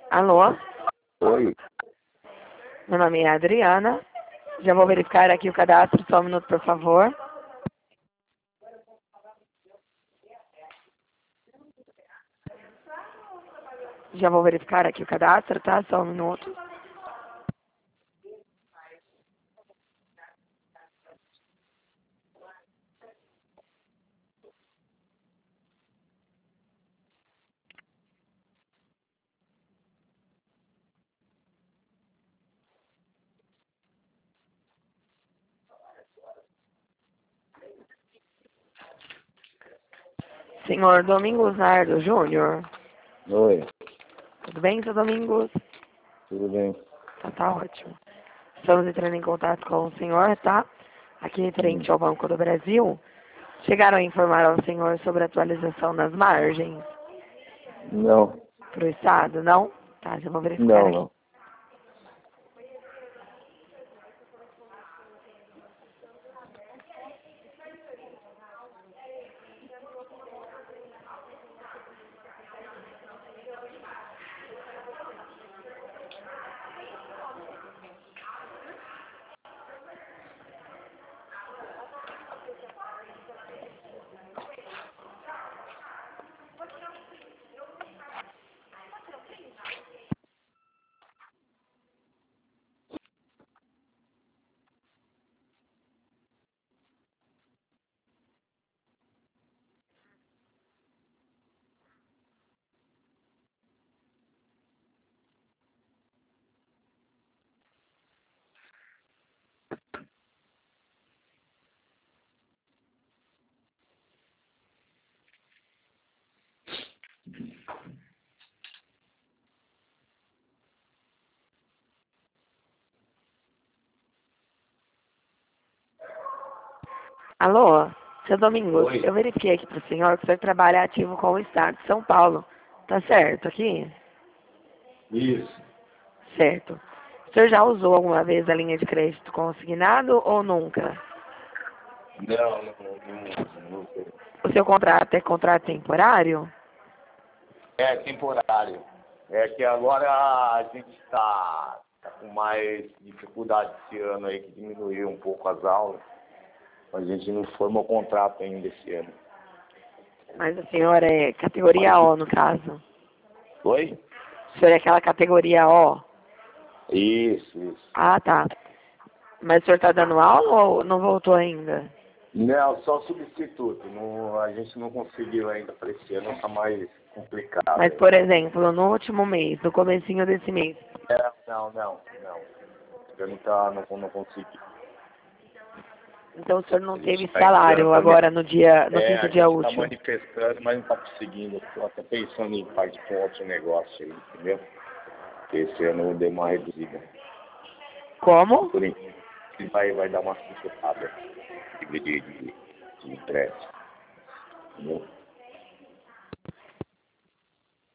Alô? Oi. Meu nome é Adriana. Já vou verificar aqui o cadastro, só um minuto, por favor. Já vou verificar aqui o cadastro, tá? Só um minuto. Senhor Domingos Nardo Júnior. Oi. Tudo bem, seu Domingos? Tudo bem? Tá ótimo. Estamos entrando em contato com o senhor, tá? Aqui em frente ao Banco do Brasil. Chegaram a informar ao senhor sobre a atualização das margens Não. para o Estado, não? Tá, já vou verificar Não, aqui. não. Alô? Seu Domingos, Oi. eu verifiquei aqui para o senhor que o senhor trabalha ativo com o Estado de São Paulo. Tá certo aqui? Isso. Certo. O senhor já usou alguma vez a linha de crédito consignado ou nunca? Não. O seu contrato é contrato temporário? É temporário. É que agora a gente está com mais dificuldade esse ano aí, que diminuiu um pouco as aulas. A gente não formou contrato ainda esse ano. Mas o senhor é categoria O, no caso. Oi? O senhor é aquela categoria O? Isso. Ah, tá. Mas o senhor está dando aula ou não voltou ainda? Não, só substituto. A gente não conseguiu ainda para esse ano, está mais complicado. Mas, por exemplo, no último mês, no comecinho desse mês. Não. Eu não consegui. Então o senhor A não gente teve está salário entrando. agora no quinto A dia gente está útil. manifestando, mas não está conseguindo. Estou até pensando em partir com outro negócio aí, entendeu? Porque esse ano deu uma reduzida. Como? Por enquanto, vai dar uma sufopada de empréstimo. Entendeu?